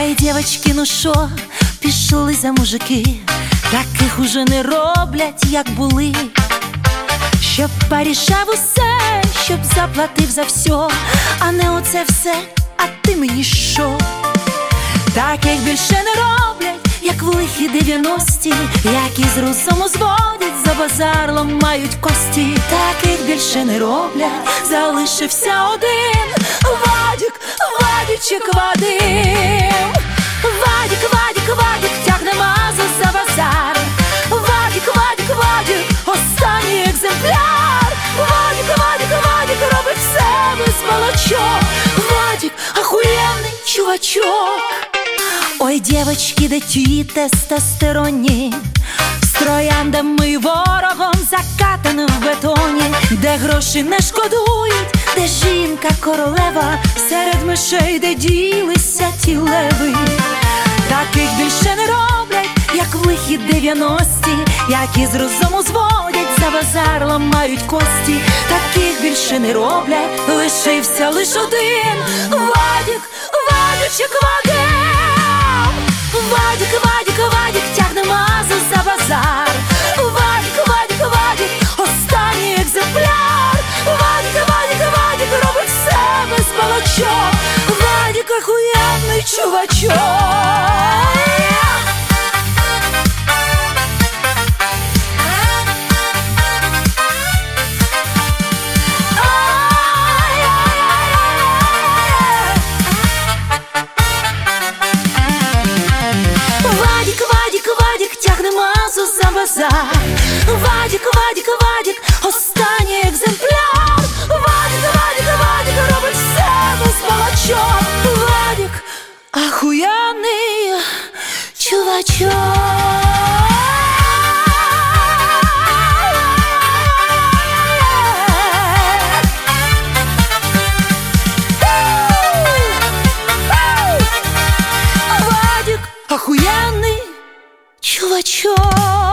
Ой, дівочки, ну шо, пішли за мужики, таких уже не роблять, як були. Щоб порішав усе, щоб заплатив за все, а не оце все, а ти мені що? Таких більше не роблять, як в лихі 90-ті, які з русом узводять, за базар ламають кості. Таких більше не роблять, залишився один Вадік, Вадічек Вадим. Вадік, Вадік, Вадік, тягне мазу за базар. Вадік, Вадік, Вадік, останній екземпляр. Вадік, Вадік, Вадік, робить все без молочок. Вадік, ахуєнний чувачок. Ой, дівочки, де ті тестостеронні, з трояндами й ворогом закатаним в бетоні, де гроші не шкодують, де жінка королева, серед мишей, де ділися ті леви. Таких більше не роблять, як в лихі 90-ті, які з розуму зводять, за базар ламають кості. Таких більше не роблять, лишився лиш один Вадік, Вадічек Вадим. Вадік, Вадік, Вадік, тягне мазу за базар. Вадік, Вадік, Вадік, останній екземпляр. Вадік, Вадік, Вадік, робить все без молочок. Вадік, ахуєнний чувачок. Вадік, Вадік, Вадік, останній екземпляр. Вадік, Вадік, Вадік, робить все без молочок. Вадік, ахуєнний чувачок. Вадік, ахуєнний чувачок.